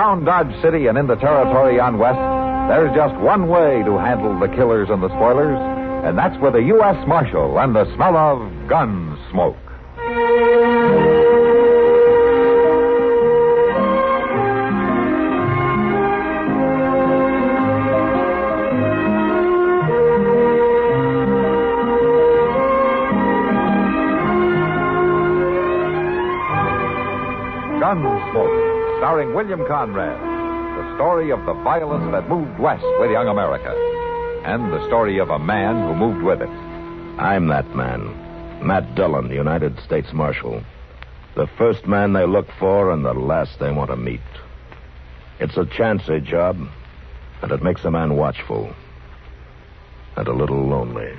Around Dodge City and in the territory on West, there's just one way to handle the killers and the spoilers, and that's with a U.S. Marshal and the smell of gun smoke. Gunsmoke, starring William Conrad. The story of the violence that moved west with young America. And the story of a man who moved with it. I'm that man. Matt Dillon, the United States Marshal. The first man they look for and the last they want to meet. It's a chancy job, and it makes a man watchful. And a little lonely.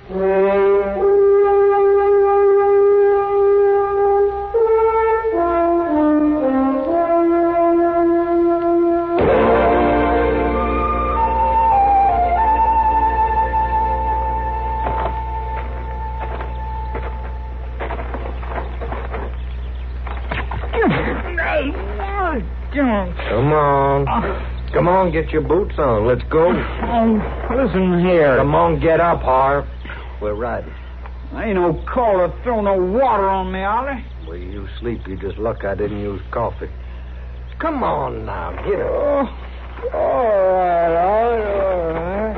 Come on, get your boots on. Let's go. Listen here. Come on, get up, Harv. We're riding. Ain't no call to throw no water on me, Ollie. Well, you sleep. You just luck I didn't use coffee. Come on now, get up. All right.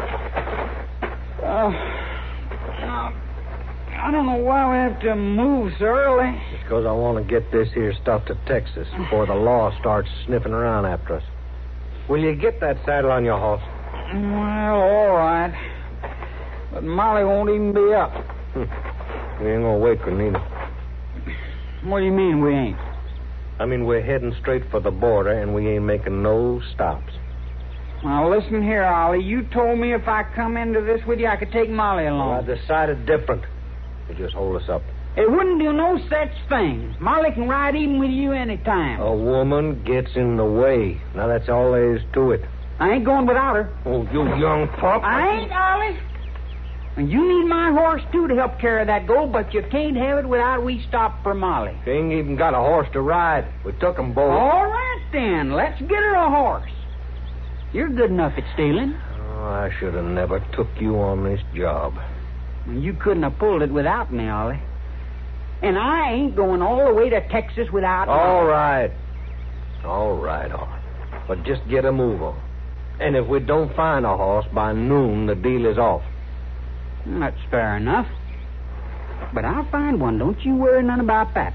I don't know why we have to move so early. It's because I want to get this here stuff to Texas before the law starts sniffing around after us. Will you get that saddle on your horse? Well, all right. But Molly won't even be up. We ain't gonna wake her neither. What do you mean we ain't? I mean, we're heading straight for the border, and we ain't making no stops. Now, listen here, Ollie. You told me if I come into this with you, I could take Molly along. Well, I decided different. You just hold us up. It wouldn't do no such thing. Molly can ride even with you any time. A woman gets in the way. Now, that's all there is to it. I ain't going without her. Oh, you young pup. I ain't, Ollie. And you need my horse, too, to help carry that gold, but you can't have it without we stop for Molly. She ain't even got a horse to ride. We took 'em both. All right, then. Let's get her a horse. You're good enough at stealing. Oh, I should have never took you on this job. You couldn't have pulled it without me, Ollie. And I ain't going all the way to Texas without All Molly. right. All right. But just get a move on. And if we don't find a horse by noon, the deal is off. That's fair enough. But I'll find one. Don't you worry none about that.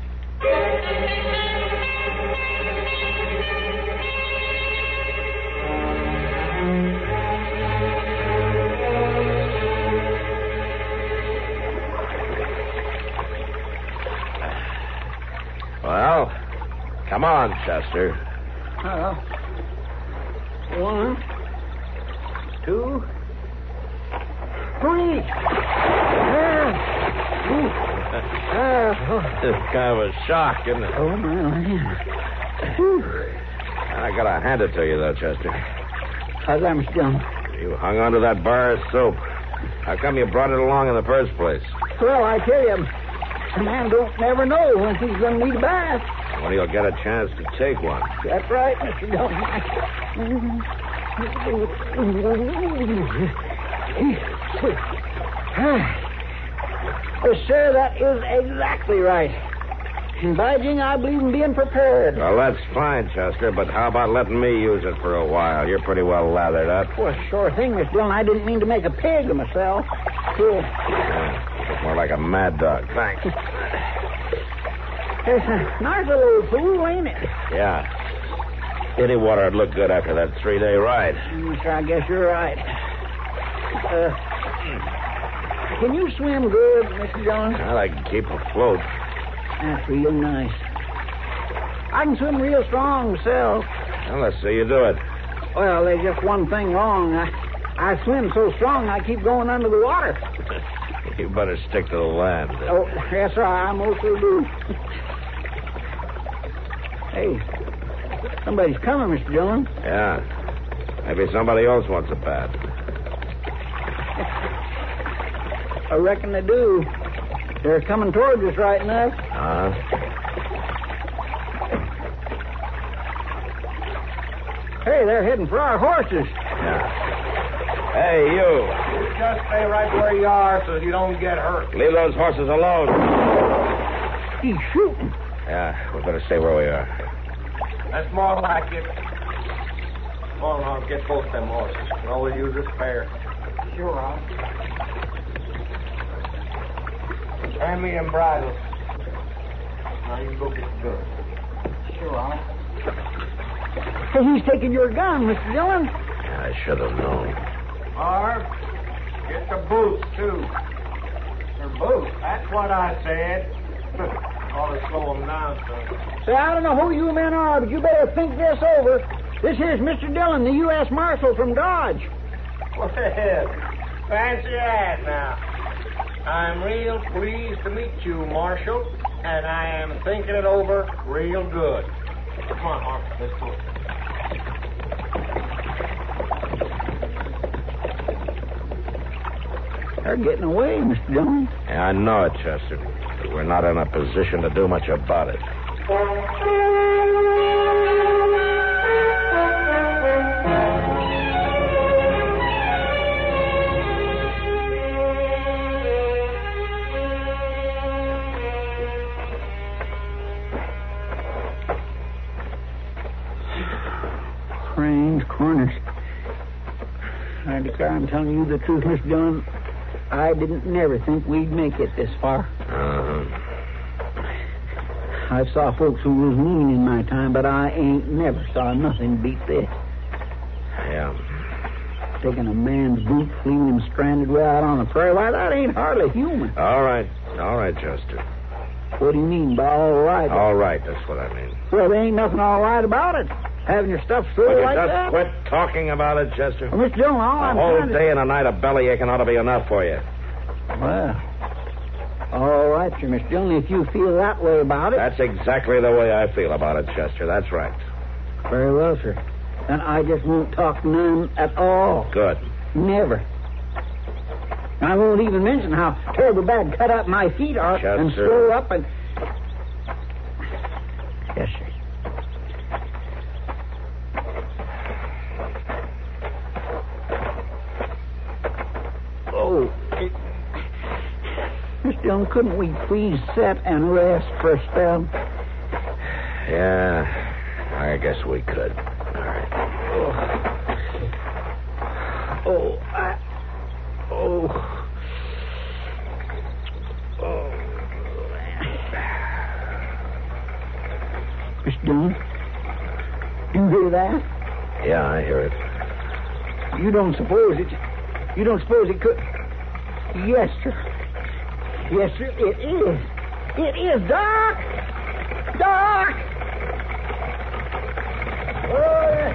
Well, come on, Chester. 1, 2, 3. It's kind of a shock, isn't it? Oh, my. I gotta hand it to you, though, Chester. How's that, Mr. Jones? You hung on to that bar of soap. How come you brought it along in the first place? Well, I tell you, a man don't never know when he's going to need a bath. When he'll get a chance to take one. That's right, Mr. Jones. Well, sir, that is exactly right. And by jing, I believe in being prepared. Well, that's fine, Chester, but how about letting me use it for a while? You're pretty well lathered up. Well, sure thing, Miss Dillon. I didn't mean to make a pig of myself. Here. Look more like a mad dog. Thanks. It's a nice little pool, ain't it? Yeah. Any water would look good after that 3-day ride. Sure, I guess you're right. Can you swim good, Mr. Jones? Well, I can keep afloat. That's real nice. I can swim real strong myself. Well, let's see you do it. Well, there's just one thing wrong. I swim so strong I keep going under the water. You better stick to the land. Oh, yes, sir, I mostly do. Hey, somebody's coming, Mr. Dillon. Yeah. Maybe somebody else wants a bath. I reckon they do. They're coming towards us right enough. Hey, they're heading for our horses. Yeah. Hey, you. You just stay right where you are so you don't get hurt. Leave those horses alone. He's shooting. Yeah, we better stay where we are. That's more like it. Come on, I'll get both them horses. You can always use a spare. Sure, I'll. Hand me them bridles. Now you can go get the gun. Sure, I'll. Hey, he's taking your gun, Mr. Dillon. I should have known. Marv, get the boots, too. They're boots. That's what I said. Ought to slow them down, son. Say, I don't know who you men are, but you better think this over. This here's Mr. Dillon, the U.S. Marshal from Dodge. Well, fancy that now. I'm real pleased to meet you, Marshal, and I am thinking it over real good. Come on, Marv, let's go. They're getting away, Mr. Dillon. Yeah, I know it, Chester. But we're not in a position to do much about it. Strange corners. I declare I'm telling you the truth, Mr. Dillon. I didn't never think we'd make it this far. Uh-huh. I saw folks who was mean in my time, but I ain't never saw nothing beat this. Yeah. Taking a man's boot, leaving him stranded way out on the prairie. Why, that ain't hardly human. All right, Chester. What do you mean by all right? All right, that's what I mean. Well, there ain't nothing all right about it. Having your stuff Will through you like just that. quit talking about it, Chester? Well, Mr. Dillon, all A I'm whole trying to... day and a night of belly aching ought to be enough for you. Well, all right, sir, Mr. Dillon, if you feel that way about it. That's exactly the way I feel about it, Chester. That's right. Very well, sir. Then I just won't talk none at all. Good. Never. I won't even mention how terrible bad cut up my feet are and Chester. slow up and... Yes, sir. Oh, Mr. Dillon, couldn't we please sit and rest for a spell? Yeah, I guess we could. All right. Mr. Dillon, you hear that? Yeah, I hear it. You don't suppose it could... Yes, sir. Yes, sir, it is. It is, Doc! Doc! Oh, there.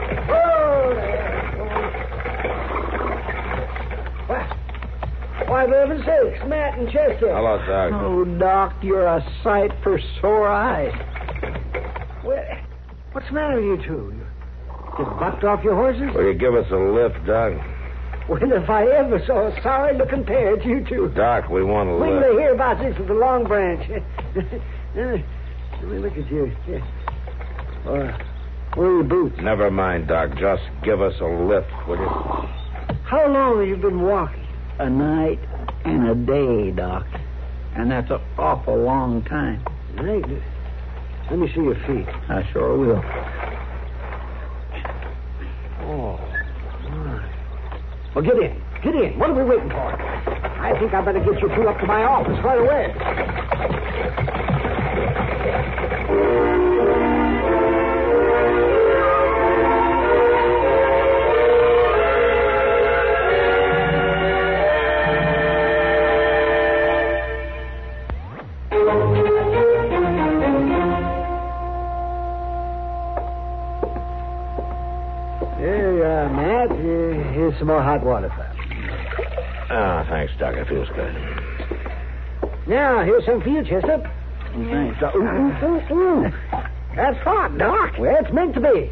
Why, for heaven's sakes, Matt and Chester. Hello, Doc. Oh, Doc, you're a sight for sore eyes. Well, what's the matter with you two? You bucked off your horses? Will you give us a lift, Doc? Well, if I ever saw a sorry-looking pair, it's you two. Doc, we want a Wait till lift. they hear about this at the Long Branch. Let me look at you. Where are your boots? Never mind, Doc. Just give us a lift, will you? How long have you been walking? A night and a day, Doc. And that's an awful long time. Hey, let me see your feet. I sure will. Oh, my. Well, get in. Get in. What are we waiting for? I think I better get you two up to my office right away. Here, Matt. Here's some more hot water for you. Ah, thanks, Doc. It feels good. Now, here's some for you, Chester. Thanks. That's hot, Doc. Well, it's meant to be.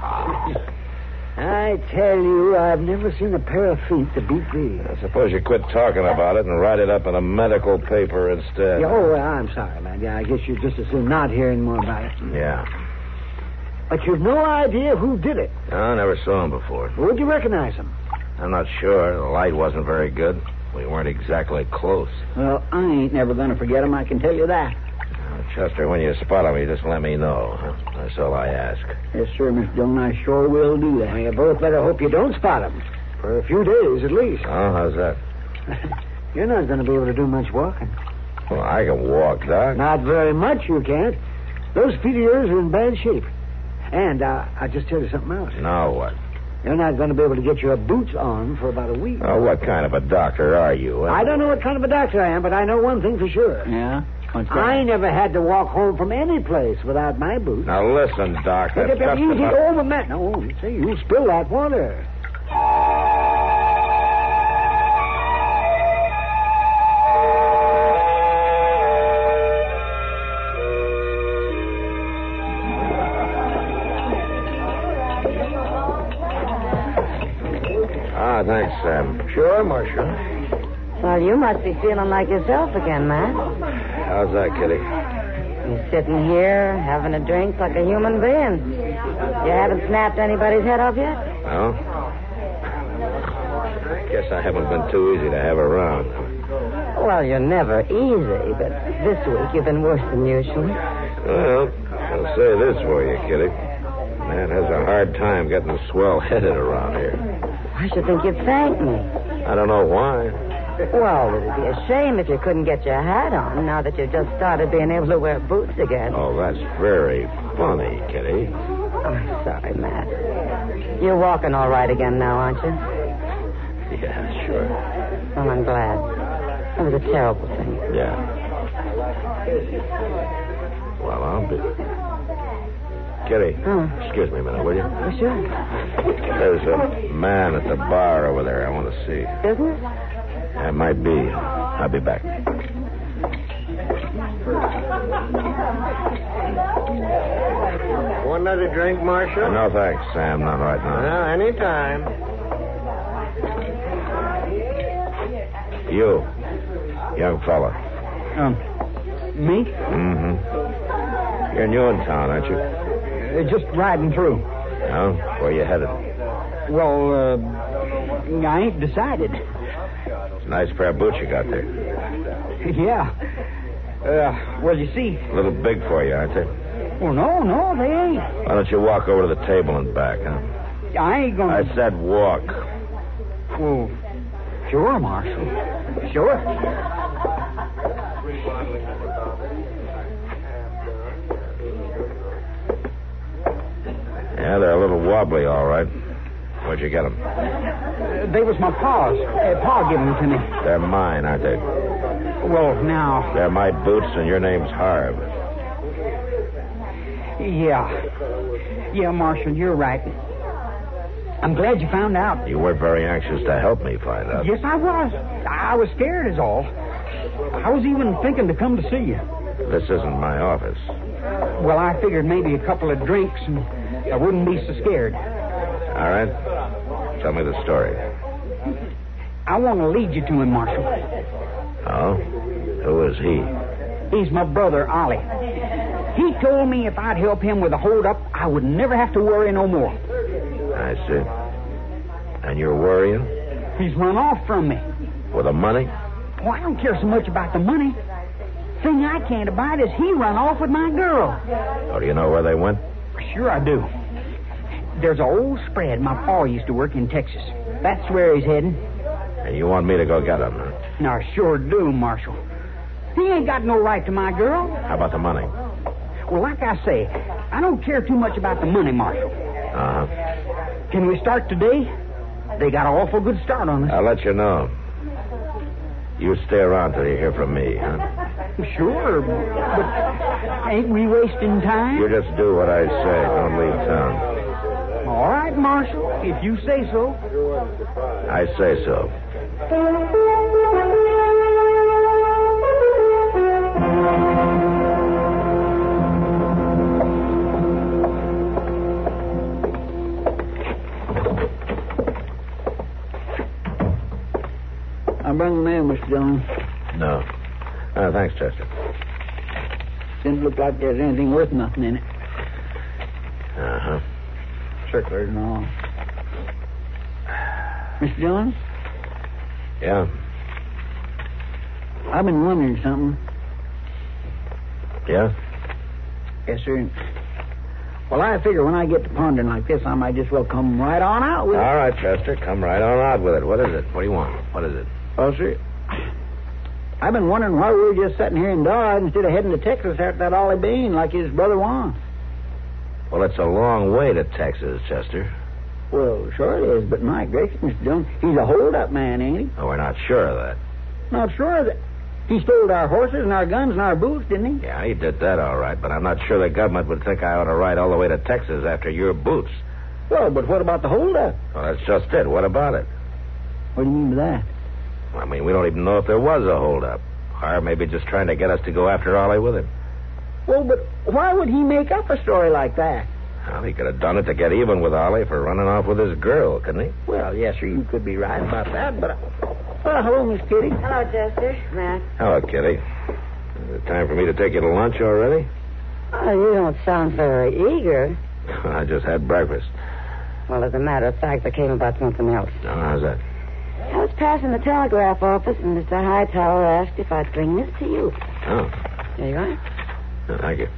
I tell you, I've never seen a pair of feet that beat these. I suppose you quit talking about it and write it up in a medical paper instead. Yeah, oh, well, I'm sorry, man. Yeah, I guess you'd just as soon not hear any more about it. Yeah. But you've no idea who did it. No, I never saw him before. Would you recognize him? I'm not sure. The light wasn't very good. We weren't exactly close. Well, I ain't never going to forget him, I can tell you that. Chester, when you spot him, you just let me know. Huh? That's all I ask. Yes, sir, Mr. Dillon, I sure will do that. Well, you both better hope you don't spot him. For a few days, at least. Oh, how's that? You're not going to be able to do much walking. Well, I can walk, Doc. Not very much, you can't. Those feet of yours are in bad shape. And I'll just tell you something else. Now what? You're not going to be able to get your boots on for about a week. Oh, what kind of a doctor are you? I don't know what kind of a doctor I am, but I know one thing for sure. Yeah? What's that? I never had to walk home from any place without my boots. Now, listen, Doc. That's just easy about... over, Matt. No, say, you spill that water. Thanks, Sam. Sure, Marshal. Well, you must be feeling like yourself again, Matt. How's that, Kitty? You're sitting here having a drink like a human being. You haven't snapped anybody's head off yet? No. Guess I haven't been too easy to have around. Well, you're never easy, but this week you've been worse than usual. Well, I'll say this for you, Kitty. Man has a hard time getting swell-headed around here. I should think you'd thank me. I don't know why. Well, it'd be a shame if you couldn't get your hat on now that you've just started being able to wear boots again. Oh, that's very funny, Kitty. I'm sorry, Matt. You're walking all right again now, aren't you? Yeah, sure. Well, I'm glad. That was a terrible thing. Yeah. Well, I'll be... Kitty, excuse me a minute, will you? Sure. There's a man at the bar over there I want to see. Business? It might be. I'll be back. Want another drink, Marshal? No, thanks, Sam. Not right now. Well, anytime. You, young fella. Me? Mm-hmm. You're new in town, aren't you? Just riding through. No? Where you headed? Well, I ain't decided. It's a nice pair of boots you got there. Yeah. Well, you see... A little big for you, aren't they? Well, no, they ain't. Why don't you walk over to the table and back, huh? I ain't gonna... I said walk. Well, sure, Marshal. Sure. Yeah, they're a little wobbly, all right. Where'd you get them? They was my pa's. Pa gave them to me. They're mine, aren't they? Well, now... They're my boots, and your name's Harv. Yeah, Marshal, you're right. I'm glad you found out. You weren't very anxious to help me find out. Yes, I was. I was scared is all. I was even thinking to come to see you. This isn't my office. Well, I figured maybe a couple of drinks and I wouldn't be so scared. All right. Tell me the story. I want to lead you to him, Marshal. Oh? Who is he? He's my brother, Ollie. He told me if I'd help him with a hold-up, I would never have to worry no more. I see. And you're worrying? He's run off from me. For the money? Oh, I don't care so much about the money. Thing I can't abide is he run off with my girl. Oh, do you know where they went? Sure I do. There's an old spread my pa used to work in Texas. That's where he's heading. And you want me to go get him, huh? Now, I sure do, Marshal. He ain't got no right to my girl. How about the money? Well, like I say, I don't care too much about the money, Marshal. Uh-huh. Can we start today? They got an awful good start on us. I'll let you know. You stay around till you hear from me, huh? Sure, but ain't we wasting time? You just do what I say. Don't leave town. All right, Marshal, if you say so. I say so. I'm bringing the mail, Mr. Dillon. No. Thanks, Chester. Didn't look like there's anything worth nothing in it. Uh-huh. Circulars and all. Mr. Dillon, Yeah. I've been wondering something. Yeah? Yes, sir. Well, I figure when I get to pondering like this, I might just well come right on out with it. All right, Chester. Come right on out with it. What is it? What do you want? What is it? Well, sir, I've been wondering why we were just sitting here in Dodge instead of heading to Texas after that Ollie Bean like his brother wants. Well, it's a long way to Texas, Chester. Well, sure it is, but my gracious, Mr. Dillon, he's a hold-up man, ain't he? Oh, we're not sure of that. Not sure of that. He stole our horses and our guns and our boots, didn't he? Yeah, he did that all right, but I'm not sure the government would think I ought to ride all the way to Texas after your boots. Well, but what about the hold-up? Well, that's just it. What about it? What do you mean by that? I mean, we don't even know if there was a holdup. Or maybe just trying to get us to go after Ollie with him. Well, but why would he make up a story like that? Well, he could have done it to get even with Ollie for running off with his girl, couldn't he? Well, yes, sir, you could be right about that, but... Well, hello, Miss Kitty. Hello, Chester. Matt. Hello, Kitty. Is it time for me to take you to lunch already? Oh, you don't sound very eager. I just had breakfast. Well, as a matter of fact, I came about something else. Oh, how's that? I was passing the telegraph office, and Mr. Hightower asked if I'd bring this to you. Oh. There you are. Oh, thank you.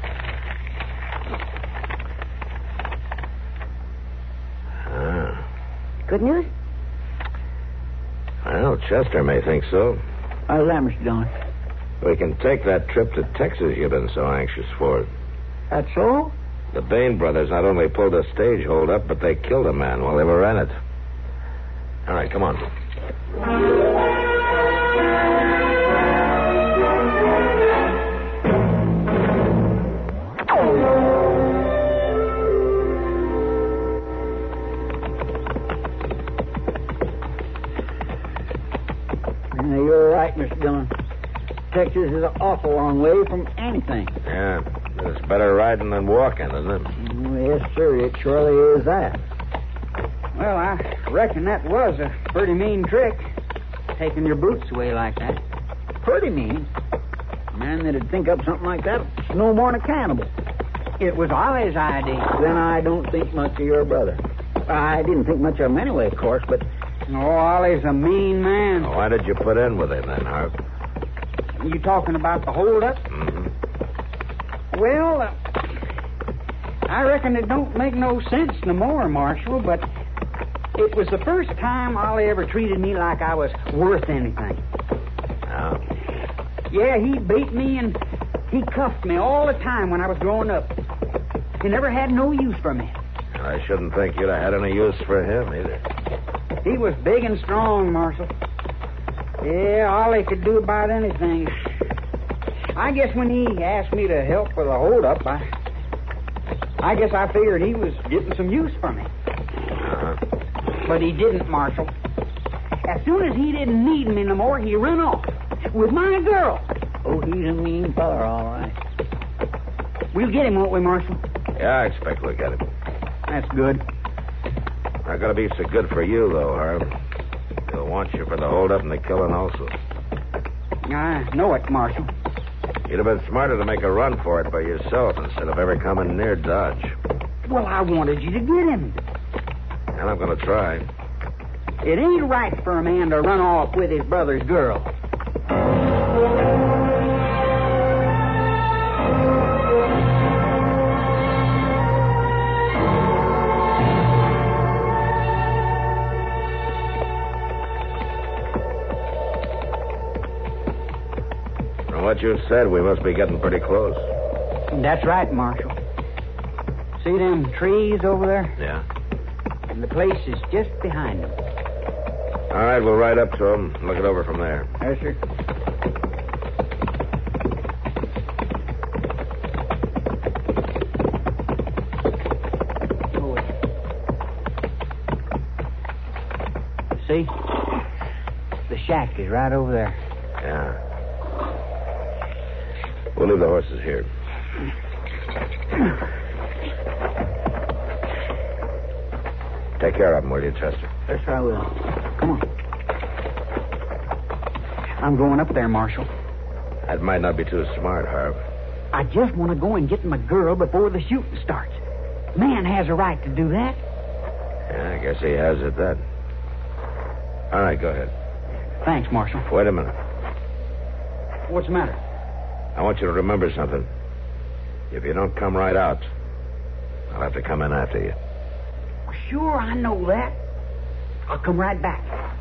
Ah. Good news? Well, Chester may think so. How's that, Mr. Dillon? We can take that trip to Texas you've been so anxious for. That's so? The Bain brothers not only pulled a stage hold up, but they killed a man while they were at it. All right, come on. Yeah, you're right, Mr. Dillon. Texas is an awful long way from anything. Yeah, it's better riding than walking, isn't it? Yes, sir, it surely is that. Well, I reckon that was a pretty mean trick, taking your boots away like that. Pretty mean. A man that'd think up something like that is no more than a cannibal. It was Ollie's idea. Then I don't think much of your brother. I didn't think much of him anyway, of course, but... Oh, Ollie's a mean man. Well, why did you put in with him then, Harp? You talking about the holdup? Mm-hmm. Well, I reckon it don't make no sense no more, Marshal, but it was the first time Ollie ever treated me like I was worth anything. Oh. Yeah, he beat me and he cuffed me all the time when I was growing up. He never had no use for me. I shouldn't think you'd have had any use for him either. He was big and strong, Marshal. Yeah, Ollie could do about anything. I guess when he asked me to help with a holdup, I guess I figured he was getting some use from me. Uh-huh. But he didn't, Marshal. As soon as he didn't need me no more, he run off with my girl. Oh, he's a mean feller, all right. We'll get him, won't we, Marshal? Yeah, I expect we'll get him. That's good. Not going to be so good for you, though, Harv. He'll want you for the holdup and the killing also. I know it, Marshal. You'd have been smarter to make a run for it by yourself instead of ever coming near Dodge. Well, I wanted you to get him. And I'm going to try. It ain't right for a man to run off with his brother's girl. From what you said, we must be getting pretty close. That's right, Marshal. See them trees over there? Yeah. And the place is just behind them. All right, we'll ride up to him and look it over from there. Yes, sir. See? The shack is right over there. Yeah. We'll leave the horses here. Take care of them, will you, Chester? Yes, sir, I will. Come on. I'm going up there, Marshal. That might not be too smart, Harv. I just want to go and get my girl before the shooting starts. Man has a right to do that. Yeah, I guess he has at that. All right, go ahead. Thanks, Marshal. Wait a minute. What's the matter? I want you to remember something. If you don't come right out, I'll have to come in after you. Sure, I know that. I'll come right back.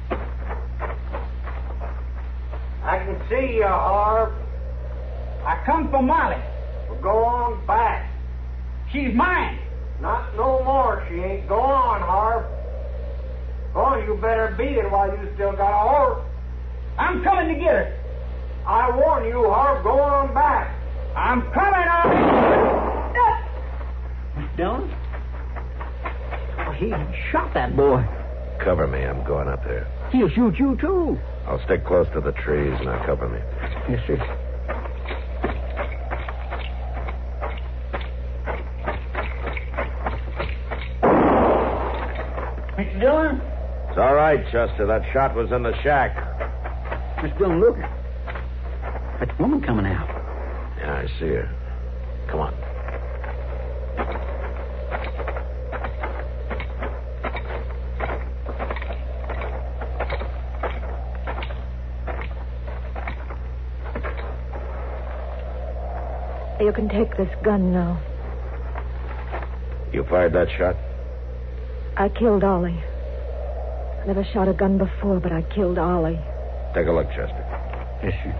I can see you, Harv. I come for Molly. Well, go on back. She's mine. Not no more, she ain't. Go on, Harv. Oh, you better beat it while you still got a horse. I'm coming to get her. I warn you, Harv, go on back. I'm coming on. Miss Dillon? Oh, he shot that boy. Cover me. I'm going up there. He'll shoot you, too. I'll stick close to the trees. Now cover me. Yes, sir. Mr. Dillon? It's all right, Chester. That shot was in the shack. Mr. Dillon, look. That woman coming out. Yeah, I see her. Come on. You can take this gun now. You fired that shot? I killed Ollie. I never shot a gun before, but I killed Ollie. Take a look, Chester. Yes, sir.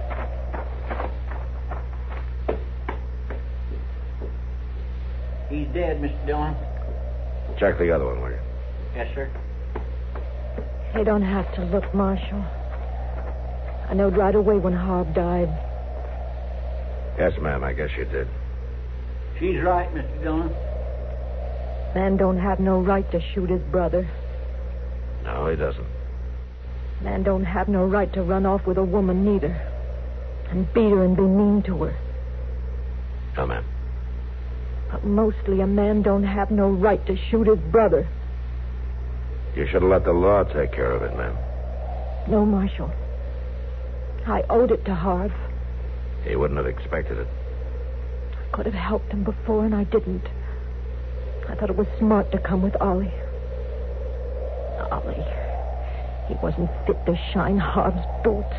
He's dead, Mr. Dillon. Check the other one, will you? Yes, sir. You don't have to look, Marshal. I knowed right away when Harv died. Yes, ma'am. I guess you did. She's right, Mr. Dillon. Man don't have no right to shoot his brother. No, he doesn't. Man don't have no right to run off with a woman neither. And beat her and be mean to her. No, ma'am. But mostly a man don't have no right to shoot his brother. You should have let the law take care of it, ma'am. No, Marshal. I owed it to Harv. He wouldn't have expected it. I could have helped him before, and I didn't. I thought it was smart to come with Ollie. Ollie. He wasn't fit to shine Harv's boots.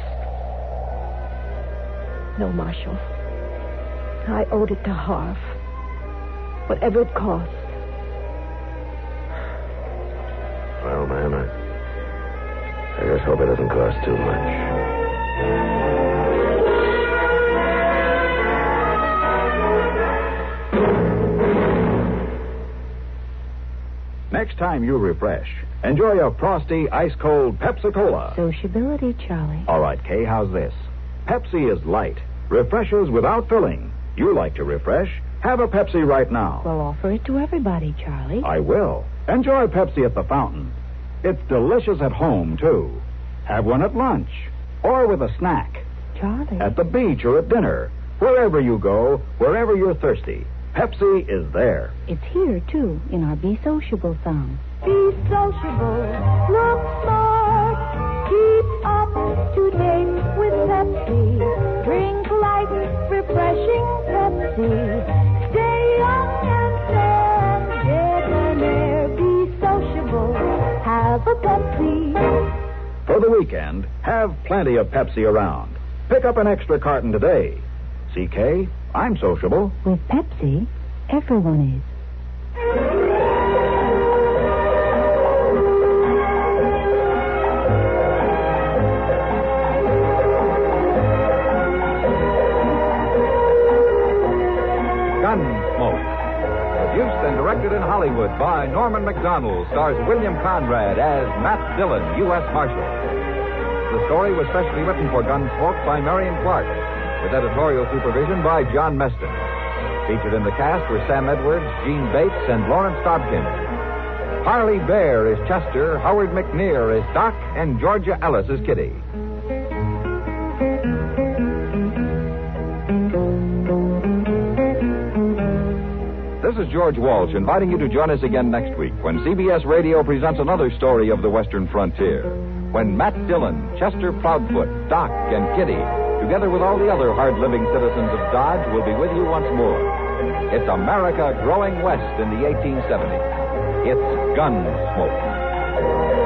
No, Marshal. I owed it to Harv. Whatever it cost. Well, ma'am, I just hope it doesn't cost too much. Next time you refresh, enjoy a frosty, ice-cold Pepsi-Cola. Sociability, Charlie. All right, Kay, how's this? Pepsi is light, refreshes without filling. You like to refresh? Have a Pepsi right now. Well, offer it to everybody, Charlie. I will. Enjoy Pepsi at the fountain. It's delicious at home, too. Have one at lunch or with a snack. Charlie. At the beach or at dinner. Wherever you go, wherever you're thirsty, Pepsi is there. It's here, too, in our Be Sociable song. Be sociable, look smart, keep up to date with Pepsi. Drink light, refreshing Pepsi. Stay young and fair, debonair. Be sociable, have a Pepsi. For the weekend, have plenty of Pepsi around. Pick up an extra carton today. CK, I'm sociable. With Pepsi, everyone is. Gunsmoke. Produced and directed in Hollywood by Norman McDonald, stars William Conrad as Matt Dillon, U.S. Marshal. The story was specially written for Gunsmoke by Marion Clark, with editorial supervision by John Meston. Featured in the cast were Sam Edwards, Gene Bates, and Lawrence Dobkin. Harley Bear is Chester, Howard McNear is Doc, and Georgia Ellis is Kitty. This is George Walsh inviting you to join us again next week when CBS Radio presents another story of the Western frontier. When Matt Dillon, Chester Proudfoot, Doc, and Kitty, together with all the other hard-living citizens of Dodge, will be with you once more. It's America growing west in the 1870s. It's Gunsmoke.